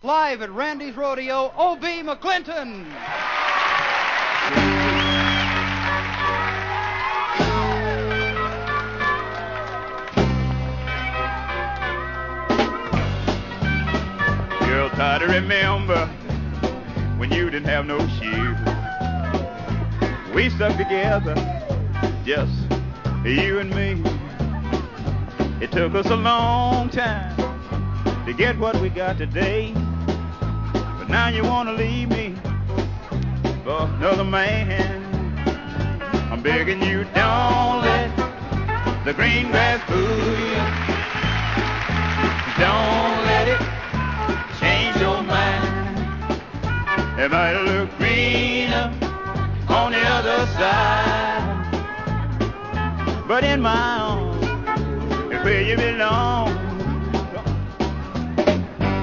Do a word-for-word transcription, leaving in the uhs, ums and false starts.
live at Randy's Rodeo, O B. McClinton. Girl, try to remember when you didn't have no shoes. We stuck together, just you and me. It took us a long time to get what we got today. But now you want to leave me for another man. I'm begging you, don't let the green grass fool you. Don't let it change your mind. It might look greener on the other side, but in my arms is where you belong.